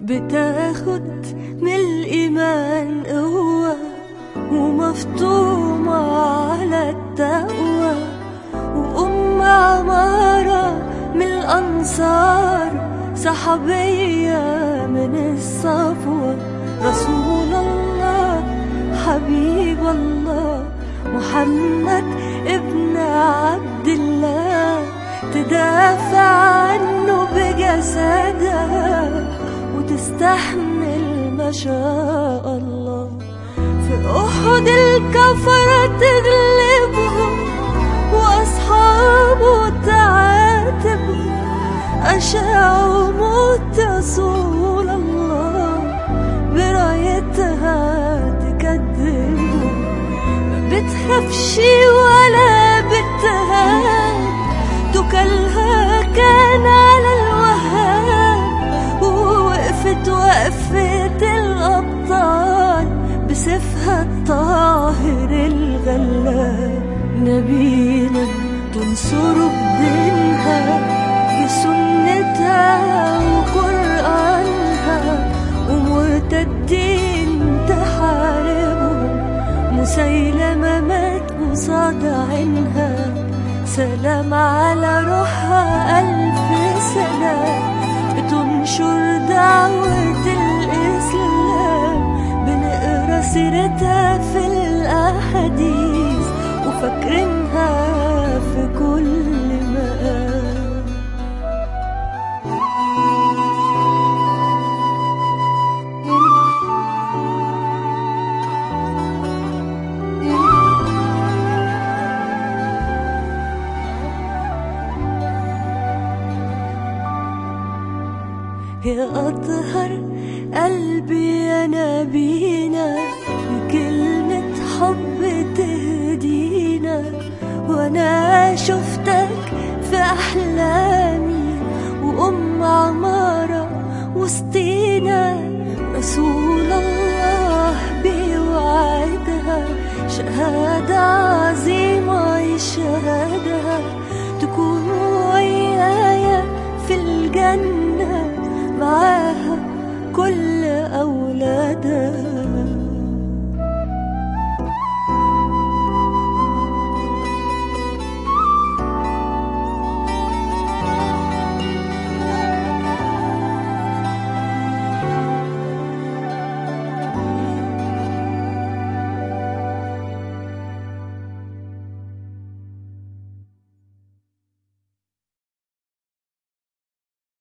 بتاخد من الإيمان قوة ومفطومة على التقوى، وأم عمارة من الأنصار، صحابية من الصفوة، رسول الله حبيب الله محمد ابن عبد الله، تدافع عنه بجسدها وتستحمل ما شاء الله. في أحد الكفرة تغلبهم وأصحابه تعاتبهم، أشاعوا موت رسول الله برايتها تكذبهم، ما بتخافش ولا بتهاب، توكلها كان على الوهاب، ووقفت وقفة الأبطال بسيفها الطاهر الغلاب. نبينا تنصر بدينها بسنتها وقرآنها، ومرتدين تحاربهم، مسيلمة مات قصاد عينها، سلام على روحها ألف سلام، بتنشر دعوة الإسلام، بنقرأ سيرتها في الأحاديث وفاكرينها في كل مقام. يا أطهر قلبي يا نبينا، بكلمة حب تهدينا، وأنا شفتك في أحلامي وأم عمارة وسطينا، رسول الله بيوعدها شهادة عظيمة يشهدها، تكون ويايا في الجنة معاها كل أولادها.